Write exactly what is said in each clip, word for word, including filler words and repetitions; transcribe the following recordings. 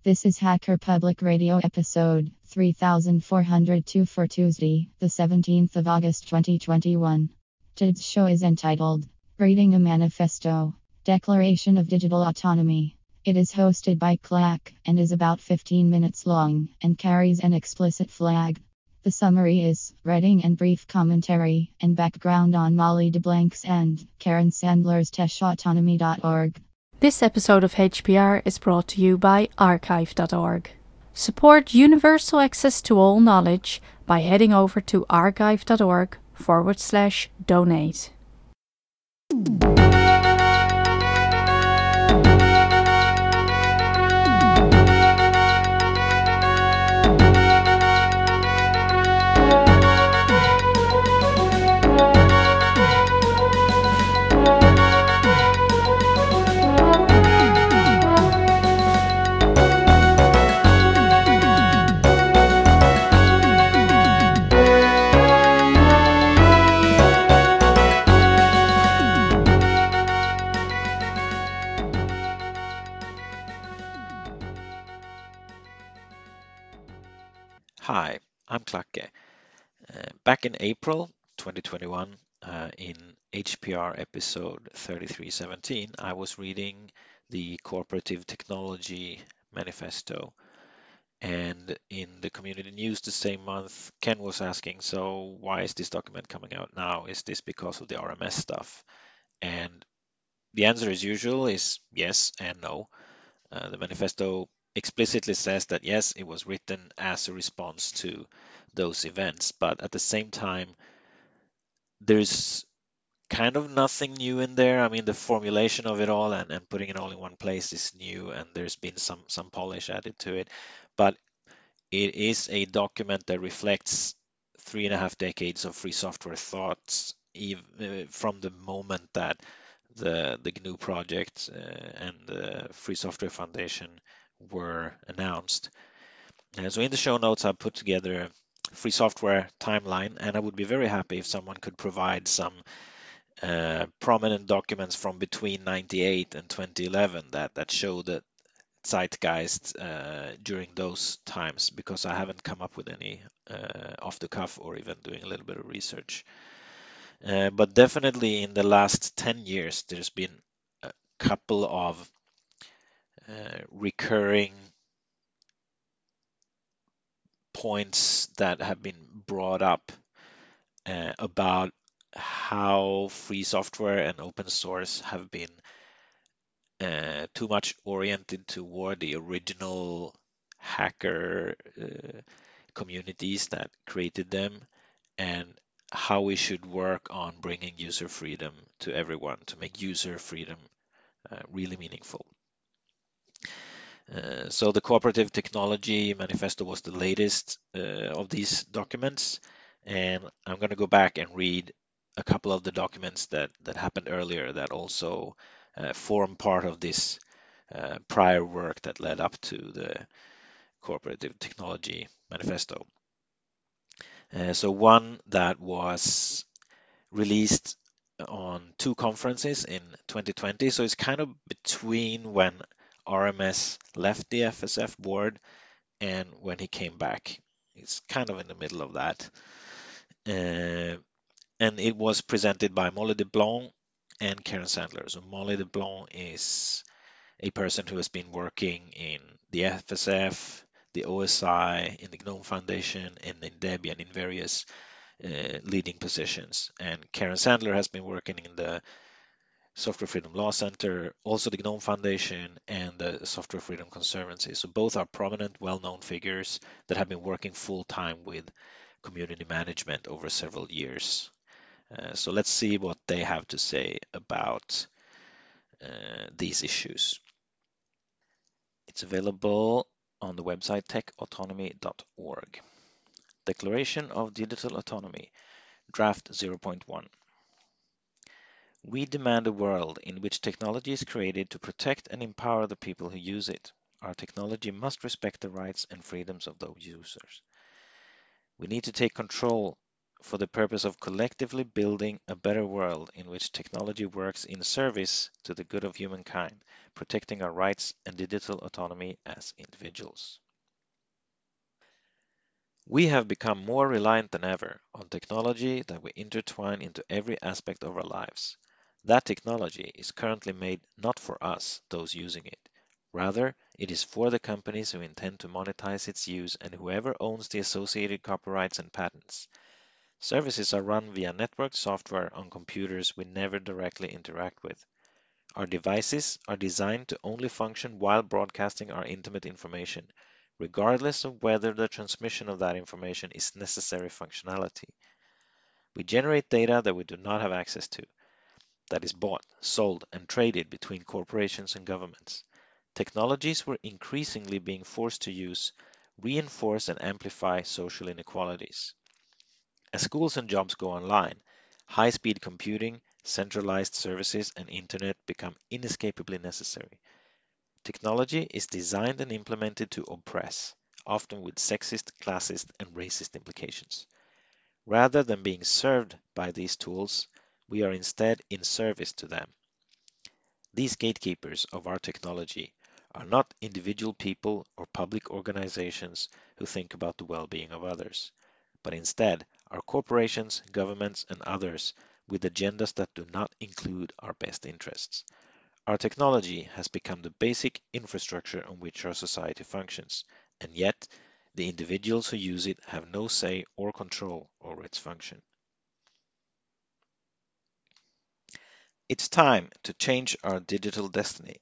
This is Hacker Public Radio episode three thousand four hundred two for Tuesday, the seventeenth of August twenty twenty-one. Today's show is entitled Reading a Manifesto, Declaration of Digital Autonomy. It is hosted by Clack and is about fifteen minutes long and carries an explicit flag. The summary is reading and brief commentary and background on Molly DeBlanck's and Karen Sandler's tesh autonomy dot org. This episode of H P R is brought to you by archive dot org. Support universal access to all knowledge by heading over to archive dot org forward slash donate. Hi, I'm Klacke. Uh, back in April twenty twenty-one, uh, in H P R episode thirty-three seventeen, I was reading the Cooperative Technology Manifesto. And in the community news the same month, Ken was asking, so why is this document coming out now? Is this because of the R M S stuff? And the answer, as usual, is yes and no. Uh, the manifesto explicitly says that yes, it was written as a response to those events, but at the same time, there's kind of nothing new in there. I mean, the formulation of it all and, and putting it all in one place is new, and there's been some some polish added to it, but it is a document that reflects three and a half decades of free software thoughts, ev- uh, from the moment that the the G N U project uh, and the Free Software Foundation were announced. Uh, so in the show notes, I put together a free software timeline, and I would be very happy if someone could provide some uh, prominent documents from between ninety-eight and twenty eleven that that show the zeitgeist uh, during those times, because I haven't come up with any uh, off the cuff or even doing a little bit of research. Uh, but definitely in the last ten years, there's been a couple of uh, recurring points that have been brought up uh, about how free software and open source have been uh, too much oriented toward the original hacker uh, communities that created them, and how we should work on bringing user freedom to everyone to make user freedom uh, really meaningful. Uh, so the Cooperative Technology Manifesto was the latest uh, of these documents, and I'm going to go back and read a couple of the documents that, that happened earlier that also uh, form part of this uh, prior work that led up to the Cooperative Technology Manifesto. Uh, so one that was released on two conferences in twenty twenty, so it's kind of between when R M S left the F S F board and when he came back. It's kind of in the middle of that. Uh, and it was presented by Molly DeBlanc and Karen Sandler. So Molly DeBlanc is a person who has been working in the F S F, the O S I, in the GNOME Foundation, and in Debian in various uh, leading positions. And Karen Sandler has been working in the Software Freedom Law Center, also the GNOME Foundation, and the Software Freedom Conservancy. So both are prominent, well-known figures that have been working full-time with community management over several years. Uh, so let's see what they have to say about uh, these issues. It's available on the website tech autonomy dot org. Declaration of Digital Autonomy, Draft zero point one. We demand a world in which technology is created to protect and empower the people who use it. Our technology must respect the rights and freedoms of those users. We need to take control for the purpose of collectively building a better world in which technology works in service to the good of humankind, protecting our rights and digital autonomy as individuals. We have become more reliant than ever on technology that we intertwine into every aspect of our lives. That technology is currently made not for us, those using it. Rather, it is for the companies who intend to monetize its use and whoever owns the associated copyrights and patents. Services are run via networked software on computers we never directly interact with. Our devices are designed to only function while broadcasting our intimate information, regardless of whether the transmission of that information is necessary functionality. We generate data that we do not have access to, that is bought, sold, and traded between corporations and governments. Technologies we're increasingly being forced to use reinforce and amplify social inequalities. As schools and jobs go online, high-speed computing, centralized services, and internet become inescapably necessary. Technology is designed and implemented to oppress, often with sexist, classist, and racist implications. Rather than being served by these tools, we are instead in service to them. These gatekeepers of our technology are not individual people or public organizations who think about the well-being of others, but instead are corporations, governments, and others with agendas that do not include our best interests. Our technology has become the basic infrastructure on which our society functions, and yet the individuals who use it have no say or control over its function. It's time to change our digital destiny.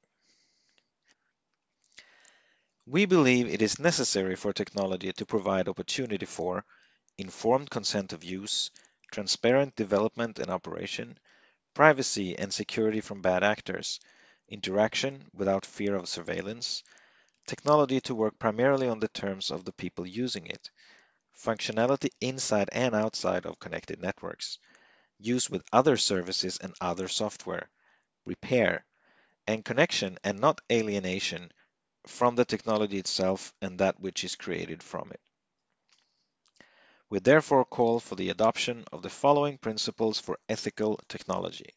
We believe it is necessary for technology to provide opportunity for informed consent of use, transparent development and operation, privacy and security from bad actors, interaction without fear of surveillance, technology to work primarily on the terms of the people using it, functionality inside and outside of connected networks, use with other services and other software, repair, and connection and not alienation from the technology itself and that which is created from it. We therefore call for the adoption of the following principles for ethical technology.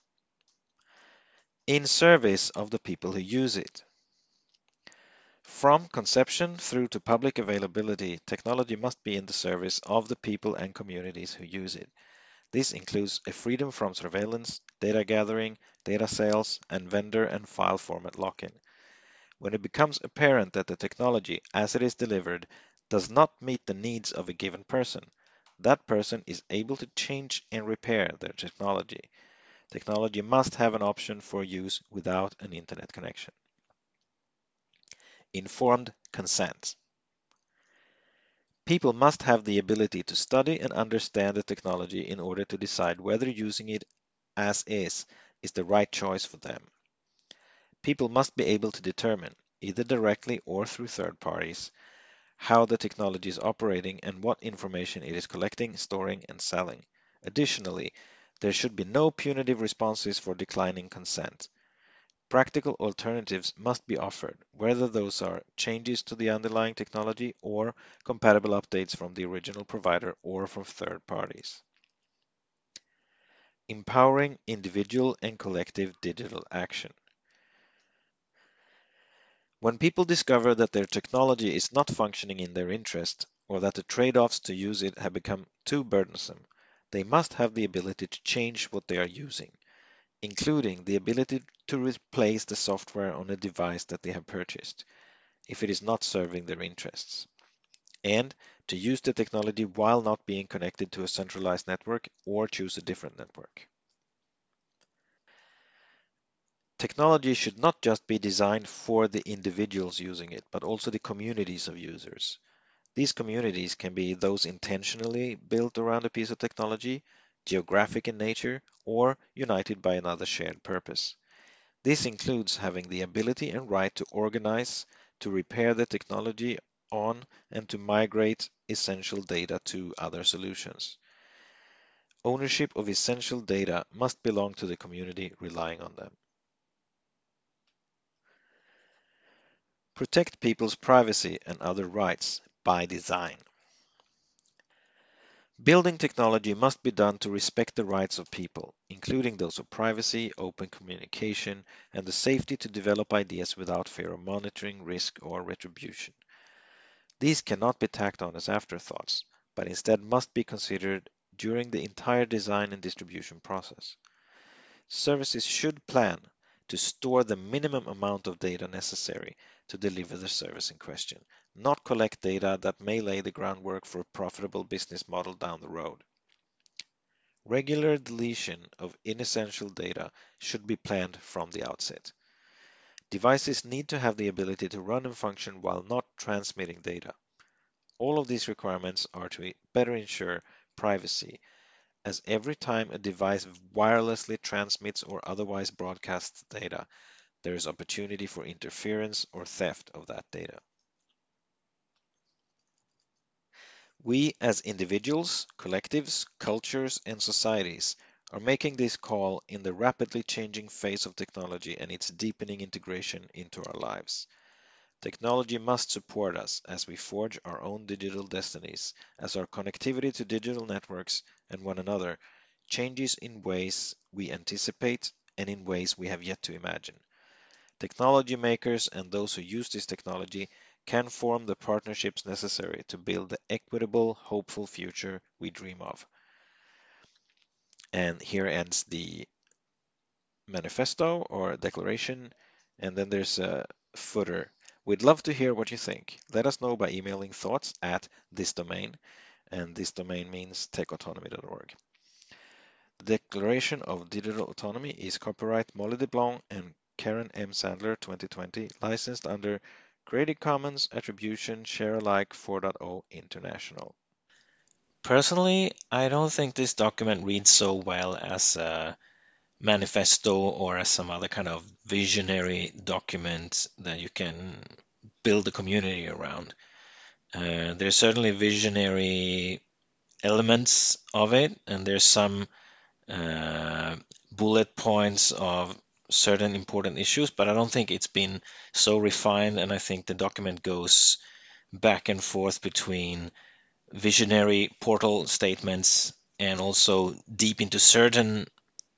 In service of the people who use it. From conception through to public availability, technology must be in the service of the people and communities who use it. This includes a freedom from surveillance, data gathering, data sales, and vendor and file format lock-in. When it becomes apparent that the technology, as it is delivered, does not meet the needs of a given person, that person is able to change and repair their technology. Technology must have an option for use without an internet connection. Informed consent. People must have the ability to study and understand the technology in order to decide whether using it as is is the right choice for them. People must be able to determine, either directly or through third parties, how the technology is operating and what information it is collecting, storing, and selling. Additionally, there should be no punitive responses for declining consent. Practical alternatives must be offered, whether those are changes to the underlying technology or compatible updates from the original provider or from third parties. Empowering individual and collective digital action. When people discover that their technology is not functioning in their interest, or that the trade-offs to use it have become too burdensome, they must have the ability to change what they are using, including the ability to replace the software on a device that they have purchased, if it is not serving their interests, and to use the technology while not being connected to a centralized network or choose a different network. Technology should not just be designed for the individuals using it, but also the communities of users. These communities can be those intentionally built around a piece of technology, geographic in nature, or united by another shared purpose. This includes having the ability and right to organize, to repair the technology on, and to migrate essential data to other solutions. Ownership of essential data must belong to the community relying on them. Protect people's privacy and other rights by design. Building technology must be done to respect the rights of people, including those of privacy, open communication, and the safety to develop ideas without fear of monitoring, risk, or retribution. These cannot be tacked on as afterthoughts, but instead must be considered during the entire design and distribution process. Services should plan to store the minimum amount of data necessary to deliver the service in question, not collect data that may lay the groundwork for a profitable business model down the road. Regular deletion of inessential data should be planned from the outset. Devices need to have the ability to run and function while not transmitting data. All of these requirements are to better ensure privacy, as every time a device wirelessly transmits or otherwise broadcasts data, there is opportunity for interference or theft of that data. We as individuals, collectives, cultures, and societies are making this call in the rapidly changing face of technology and its deepening integration into our lives. Technology must support us as we forge our own digital destinies, as our connectivity to digital networks and one another changes in ways we anticipate and in ways we have yet to imagine. Technology makers and those who use this technology can form the partnerships necessary to build the equitable, hopeful future we dream of. And here ends the manifesto or declaration, and then there's a footer. We'd love to hear what you think. Let us know by emailing thoughts at this domain, and this domain means tech autonomy dot org. The Declaration of Digital Autonomy is copyright Molly DeBlanc and Karen M. Sandler twenty twenty, licensed under Creative Commons Attribution Share Alike four point oh International. Personally, I don't think this document reads so well as a manifesto or as some other kind of visionary document that you can build a community around. Uh, there's certainly visionary elements of it, and there's some uh, bullet points of certain important issues, but I don't think it's been so refined, and I think the document goes back and forth between visionary portal statements and also deep into certain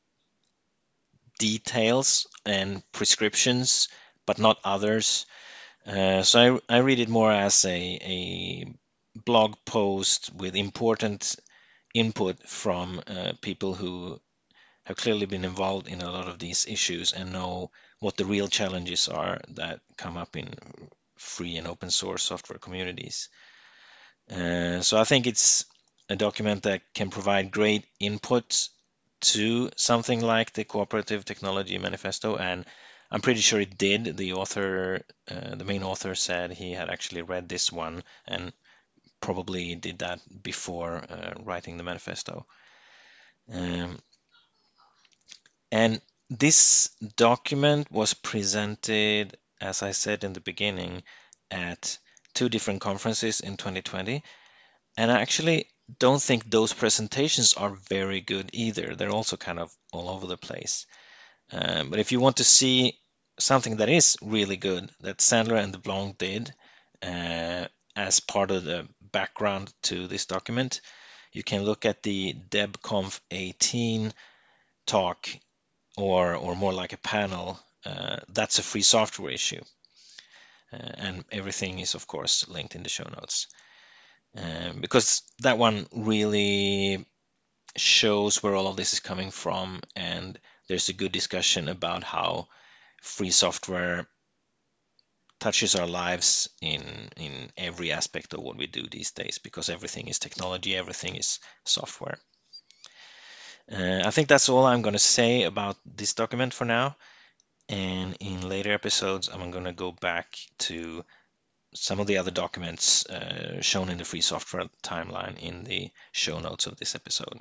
details and prescriptions, but not others. Uh, so I, I read it more as a, a blog post with important input from uh, people who have clearly been involved in a lot of these issues and know what the real challenges are that come up in free and open source software communities. Uh, so I think it's a document that can provide great input to something like the Cooperative Technology Manifesto, and I'm pretty sure it did. The author, uh, the main author, said he had actually read this one and probably did that before uh, writing the manifesto. Um, and this document was presented, as I said in the beginning, at two different conferences in twenty twenty. And I actually don't think those presentations are very good either. They're also kind of all over the place. Um, but if you want to see something that is really good that Sandler and DeBlanc did uh, as part of the background to this document, you can look at the DebConf eighteen talk, or or more like a panel. Uh, that's a free software issue. Uh, and everything is, of course, linked in the show notes. Um, because that one really shows where all of this is coming from, and there's a good discussion about how free software touches our lives in in every aspect of what we do these days, because everything is technology, everything is software. Uh, I think that's all I'm going to say about this document for now, and in later episodes I'm going to go back to some of the other documents uh, shown in the free software timeline in the show notes of this episode.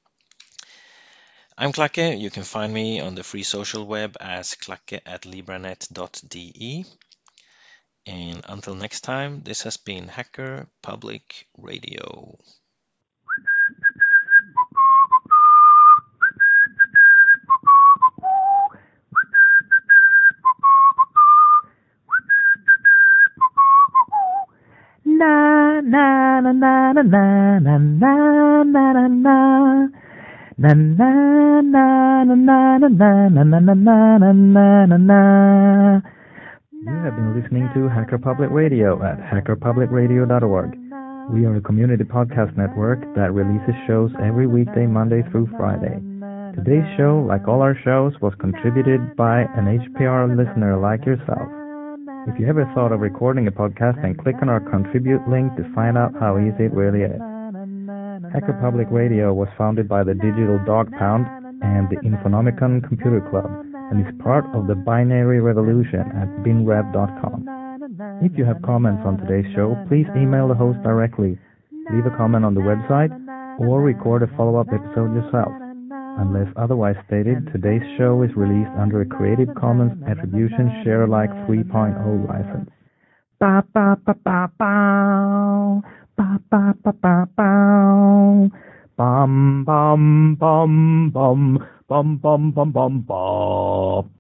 I'm Klacke. You can find me on the free social web as klacke at libranet dot d e. And until next time, this has been Hacker Public Radio. Na na na na na na na na na na na. Na na na na na na na na na na na na na na. You have been listening to Hacker Public Radio at hacker public radio dot org. We are a community podcast network that releases shows every weekday, Monday through Friday. Today's show, like all our shows, was contributed by an H P R listener like yourself. If you ever thought of recording a podcast, then click on our contribute link to find out how easy it really is. Hacker Public Radio was founded by the Digital Dog Pound and the Infonomicon Computer Club and is part of the Binary Revolution at binrev dot com. If you have comments on today's show, please email the host directly, leave a comment on the website, or record a follow-up episode yourself. Unless otherwise stated, today's show is released under a Creative Commons Attribution Share Alike three point oh license. Ba ba ba ba ba. Ba ba ba ba ba. Bum bum bum bum bum bum bum bum bum.